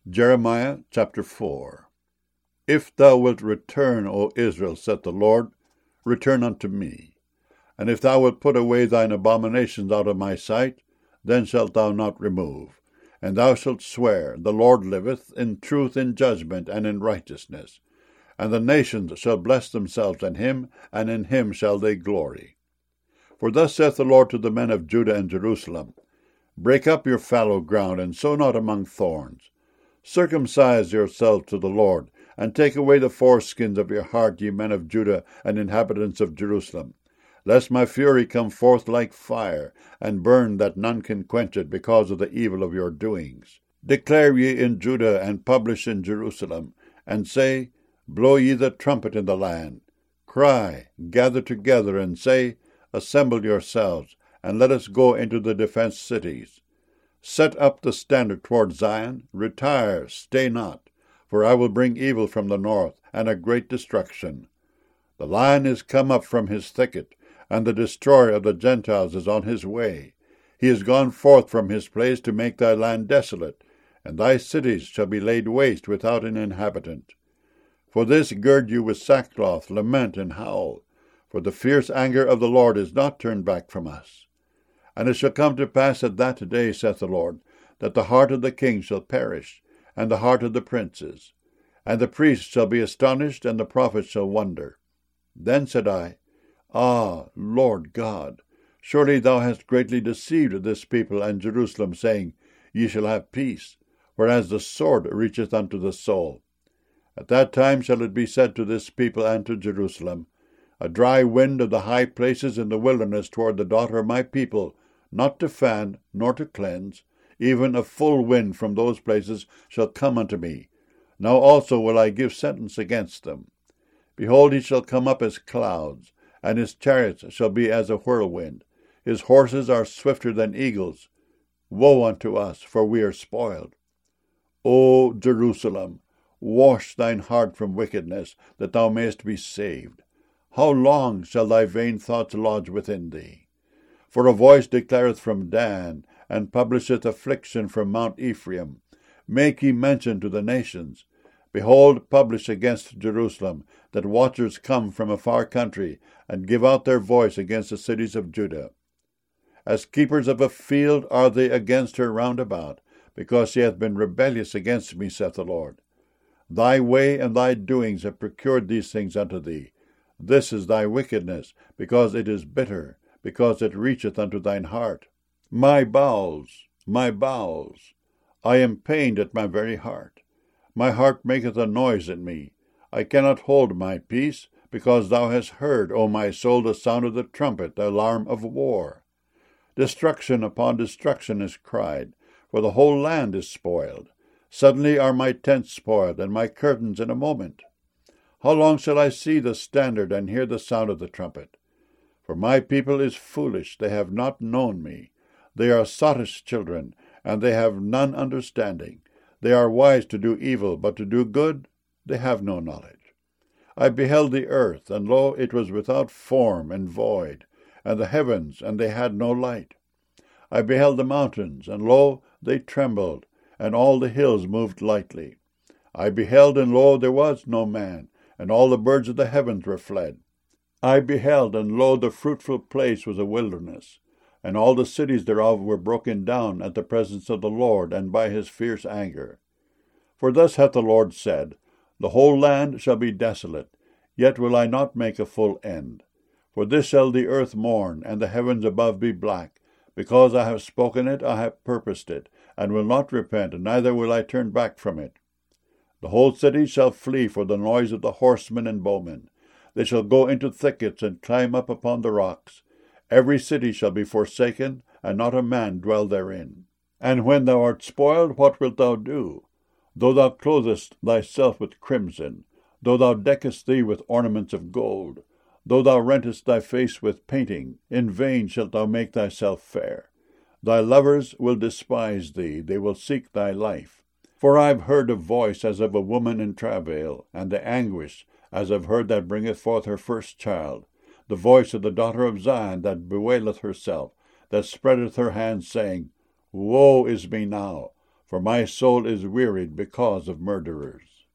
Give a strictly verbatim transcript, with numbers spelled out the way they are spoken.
Jeremiah chapter four. If thou wilt return, O Israel, saith the Lord, return unto me. And if thou wilt put away thine abominations out of my sight, then shalt thou not remove. And thou shalt swear, The Lord liveth, in truth, in judgment, and in righteousness. And the nations shall bless themselves in him, and in him shall they glory. For thus saith the Lord to the men of Judah and Jerusalem, Break up your fallow ground, and sow not among thorns. Circumcise yourselves to the Lord, and take away the foreskins of your heart, ye men of Judah and inhabitants of Jerusalem, lest my fury come forth like fire, and burn that none can quench it, because of the evil of your doings. Declare ye in Judah, and publish in Jerusalem, and say, Blow ye the trumpet in the land. Cry, gather together, and say, Assemble yourselves, and let us go into the defenced cities. Set up the standard toward Zion, retire, stay not, for I will bring evil from the north, and a great destruction. The lion is come up from his thicket, and the destroyer of the Gentiles is on his way. He is gone forth from his place to make thy land desolate, and thy cities shall be laid waste without an inhabitant. For this gird you with sackcloth, lament, and howl, for the fierce anger of the Lord is not turned back from us. And it shall come to pass at that day, saith the Lord, that the heart of the king shall perish, and the heart of the princes. And the priests shall be astonished, and the prophets shall wonder. Then said I, Ah, Lord God, surely thou hast greatly deceived this people and Jerusalem, saying, Ye shall have peace, whereas the sword reacheth unto the soul. At that time shall it be said to this people and to Jerusalem, A dry wind of the high places in the wilderness toward the daughter of my people, not to fan, nor to cleanse, even a full wind from those places shall come unto me. Now also will I give sentence against them. Behold, he shall come up as clouds, and his chariots shall be as a whirlwind. His horses are swifter than eagles. Woe unto us, for we are spoiled. O Jerusalem, wash thine heart from wickedness, that thou mayest be saved. How long shall thy vain thoughts lodge within thee? For a voice declareth from Dan, and publisheth affliction from Mount Ephraim. Make ye mention to the nations. Behold, publish against Jerusalem, that watchers come from a far country, and give out their voice against the cities of Judah. As keepers of a field are they against her round about, because she hath been rebellious against me, saith the Lord. Thy way and thy doings have procured these things unto thee. This is thy wickedness, because it is bitter, because it reacheth unto thine heart. My bowels, my bowels, I am pained at my very heart. My heart maketh a noise in me. I cannot hold my peace, because thou hast heard, O my soul, the sound of the trumpet, the alarm of war. Destruction upon destruction is cried, for the whole land is spoiled. Suddenly are my tents spoiled, and my curtains in a moment. How long shall I see the standard, and hear the sound of the trumpet? For my people is foolish, they have not known me. They are sottish children, and they have none understanding. They are wise to do evil, but to do good they have no knowledge. I beheld the earth, and lo, it was without form and void, and the heavens, and they had no light. I beheld the mountains, and lo, they trembled, and all the hills moved lightly. I beheld, and lo, there was no man, and all the birds of the heavens were fled. I beheld, and lo, the fruitful place was a wilderness, and all the cities thereof were broken down at the presence of the Lord, and by his fierce anger. For thus hath the Lord said, The whole land shall be desolate, yet will I not make a full end. For this shall the earth mourn, and the heavens above be black, because I have spoken it, I have purposed it, and will not repent, neither will I turn back from it. The whole city shall flee for the noise of the horsemen and bowmen. They shall go into thickets and climb up upon the rocks. Every city shall be forsaken, and not a man dwell therein. And when thou art spoiled, what wilt thou do? Though thou clothest thyself with crimson, though thou deckest thee with ornaments of gold, though thou rentest thy face with painting, in vain shalt thou make thyself fair. Thy lovers will despise thee, they will seek thy life. For I have heard a voice as of a woman in travail, and the anguish, as of her that bringeth forth her first child, the voice of the daughter of Zion that bewaileth herself, that spreadeth her hands, saying, Woe is me now! for my soul is wearied because of murderers.